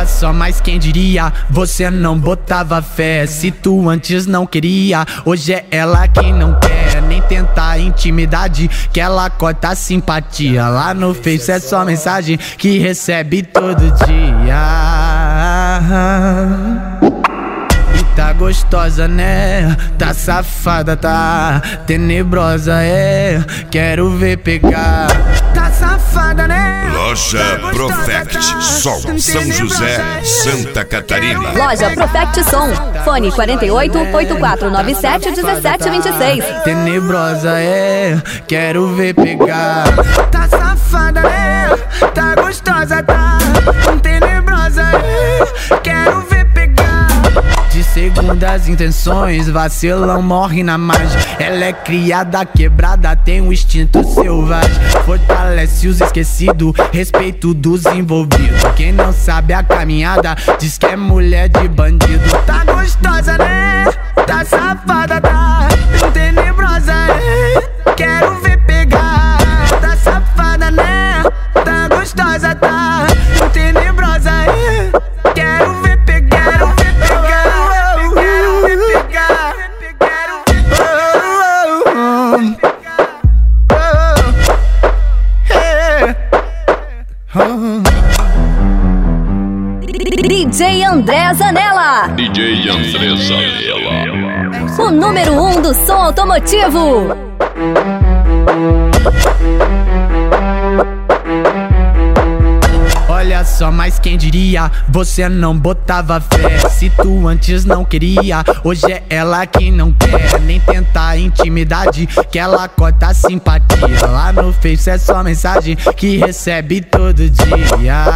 Olha só, mas quem diria, você não botava fé. Se tu antes não queria, hoje é ela quem não quer nem tentar intimidade, que ela corta a simpatia. Lá no Face é só mensagem que recebe todo dia. E tá gostosa, né? Tá safada, tá tenebrosa, é. Quero ver pegar. Tá safada, né? Loja Profect Som, São José, Santa Catarina. Loja Profect Som, fone 48-8497-1726. Tenebrosa, é. Quero ver pegar. Tá safada, né? Tá gostosa, tá tenebrosa, é. Quero ver pegar. De segundas intenções, vacilão morre na margem. Ela é criada, quebrada, tem um instinto selvagem. Fortalece os esquecidos, respeito dos envolvidos. Quem não sabe a caminhada, diz que é mulher de bandido. Tá gostosa, né? Tá safada, tá tenebrosa, é. Quero ver pegar. Tá safada, né? Tá gostosa, tá tenebrosa, é. Quero ver pegar. DJ André Zanella. DJ André Zanella. O número 1 do som automotivo. Olha só, mas quem diria, você não botava fé. Se tu antes não queria, hoje é ela quem não quer nem tentar intimidade, que ela corta a simpatia. Lá no Face é só mensagem que recebe todo dia.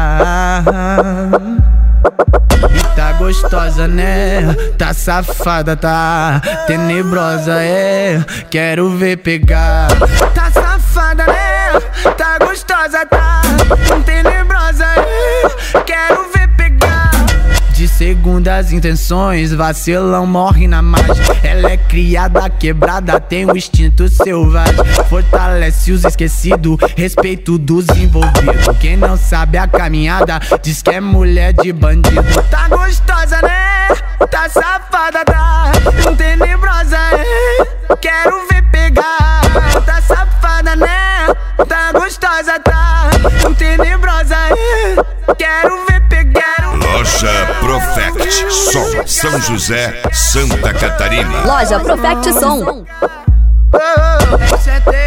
E tá gostosa, né? Tá safada, tá tenebrosa, é. Quero ver pegar. Tá safada, né? Tá gostosa, tá tenebrosa, é. Quero ver pegar. De segundas intenções, vacilão morre na margem. Ela é criada, quebrada, tem um instinto selvagem. Fortalece os esquecidos, respeito dos envolvidos. Quem não sabe a caminhada, diz que é mulher de bandido. Tá gostosa, né? Tá safada, tá tenebrosa, é. Quero ver pegar. Tá safada, né? Tá gostosa, tá tenebrosa, é. Quero ver pegar. Loja Profect Som, São José, Santa Catarina. Loja Profect Som.